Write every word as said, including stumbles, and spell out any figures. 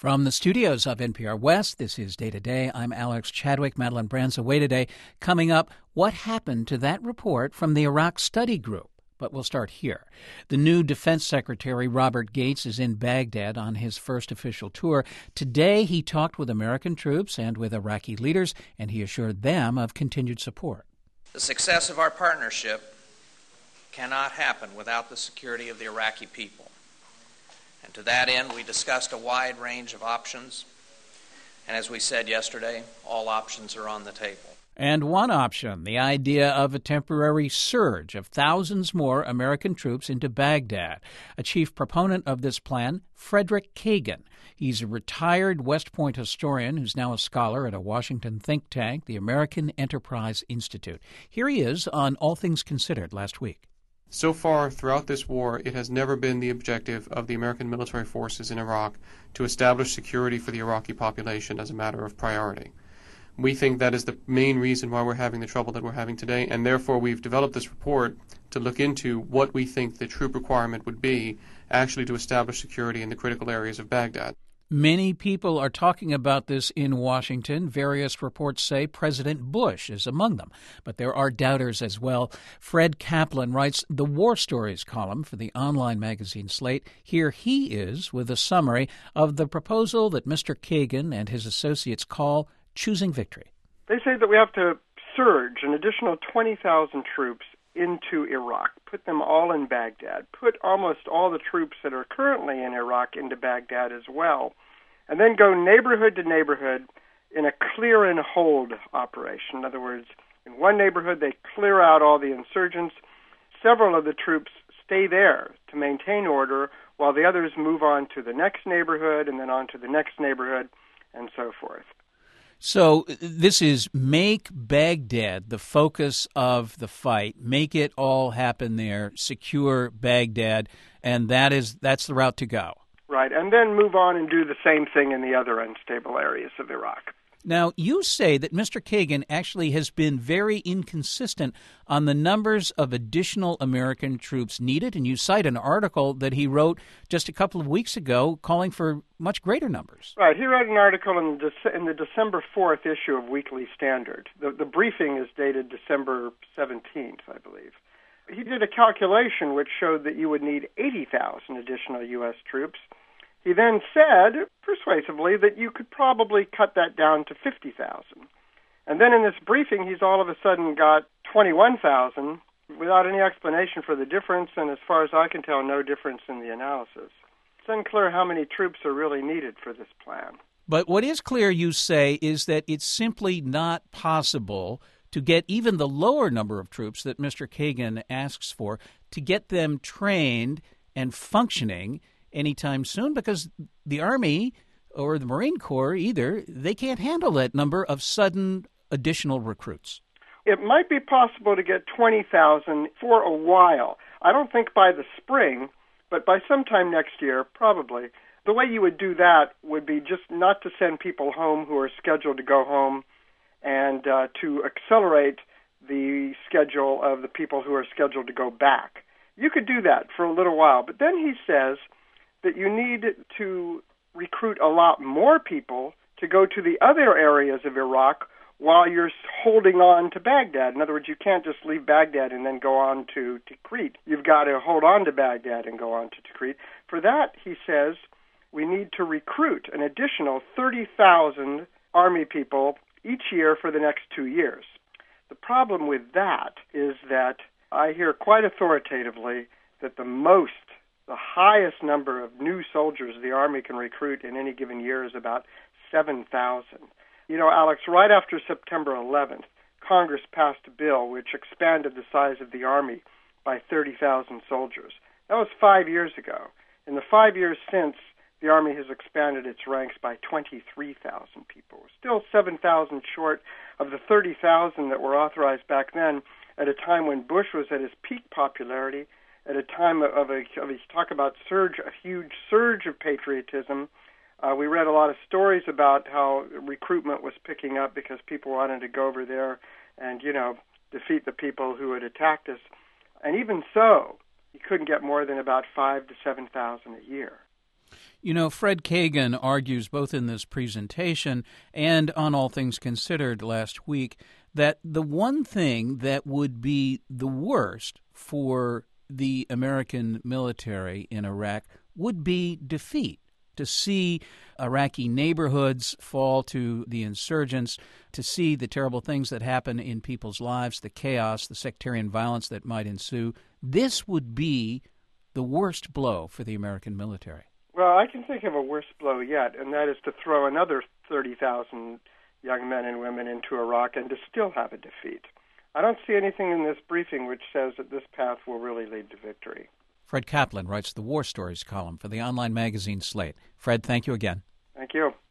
From the studios of N P R West, this is Day to Day. I'm Alex Chadwick. Madeline Brandt's away today. Coming up, what happened to that report from the Iraq Study Group? But we'll start here. The new Defense Secretary, Robert Gates, is in Baghdad on his first official tour. Today, he talked with American troops and with Iraqi leaders, and he assured them of continued support. The success of our partnership cannot happen without the security of the Iraqi people. And to that end, we discussed a wide range of options. And as we said yesterday, all options are on the table. And one option, the idea of a temporary surge of thousands more American troops into Baghdad. A chief proponent of this plan, Frederick Kagan. He's a retired West Point historian who's now a scholar at a Washington think tank, the American Enterprise Institute. Here he is on All Things Considered last week. So far, throughout this war, it has never been the objective of the American military forces in Iraq to establish security for the Iraqi population as a matter of priority. We think that is the main reason why we're having the trouble that we're having today, and therefore we've developed this report to look into what we think the troop requirement would be actually to establish security in the critical areas of Baghdad. Many people are talking about this in Washington. Various reports say President Bush is among them, but there are doubters as well. Fred Kaplan writes the War Stories column for the online magazine Slate. Here he is with a summary of the proposal that Mister Kagan and his associates call choosing victory. They say that we have to surge an additional twenty thousand troops into Iraq, put them all in Baghdad, put almost all the troops that are currently in Iraq into Baghdad as well, and then go neighborhood to neighborhood in a clear and hold operation. In other words, in one neighborhood they clear out all the insurgents. Several of the troops stay there to maintain order while the others move on to the next neighborhood and then on to the next neighborhood and so forth. So this is make Baghdad the focus of the fight, make it all happen there, secure Baghdad, and that is that's the route to go. Right, and then move on and do the same thing in the other unstable areas of Iraq. Now, you say that Mister Kagan actually has been very inconsistent on the numbers of additional American troops needed, and you cite an article that he wrote just a couple of weeks ago calling for much greater numbers. Right. He wrote an article in the, in the December fourth issue of Weekly Standard. The, the briefing is dated December seventeenth, I believe. He did a calculation which showed that you would need eighty thousand additional U S troops. He then said, persuasively, that you could probably cut that down to fifty thousand. And then in this briefing, he's all of a sudden got twenty-one thousand without any explanation for the difference, and as far as I can tell, no difference in the analysis. It's unclear how many troops are really needed for this plan. But what is clear, you say, is that it's simply not possible to get even the lower number of troops that Mister Kagan asks for, to get them trained and functioning anytime soon, because the Army or the Marine Corps, either, they can't handle that number of sudden additional recruits. It might be possible to get twenty thousand for a while. I don't think by the spring, but by sometime next year, probably. The way you would do that would be just not to send people home who are scheduled to go home, and uh, to accelerate the schedule of the people who are scheduled to go back. You could do that for a little while, but then he says that you need to recruit a lot more people to go to the other areas of Iraq while you're holding on to Baghdad. In other words, you can't just leave Baghdad and then go on to Tikrit. You've got to hold on to Baghdad and go on to Tikrit. For that, he says, we need to recruit an additional thirty thousand Army people each year for the next two years. The problem with that is that I hear quite authoritatively that the most The highest number of new soldiers the Army can recruit in any given year is about seven thousand. You know, Alex, right after September eleventh, Congress passed a bill which expanded the size of the Army by thirty thousand soldiers. That was five years ago. In the five years since, the Army has expanded its ranks by twenty-three thousand people. We're still seven thousand short of the thirty thousand that were authorized back then at a time when Bush was at his peak popularity, at a time of a, of a talk about surge, a huge surge of patriotism. Uh, we read a lot of stories about how recruitment was picking up because people wanted to go over there and, you know, defeat the people who had attacked us. And even so, you couldn't get more than about five to seven thousand a year. You know, Fred Kagan argues both in this presentation and on All Things Considered last week that the one thing that would be the worst for the American military in Iraq would be defeat. To see Iraqi neighborhoods fall to the insurgents, to see the terrible things that happen in people's lives, the chaos, the sectarian violence that might ensue, this would be the worst blow for the American military. Well, I can think of a worse blow yet, and that is to throw another thirty thousand young men and women into Iraq and to still have a defeat. I don't see anything in this briefing which says that this path will really lead to victory. Fred Kaplan writes the War Stories column for the online magazine Slate. Fred, thank you again. Thank you.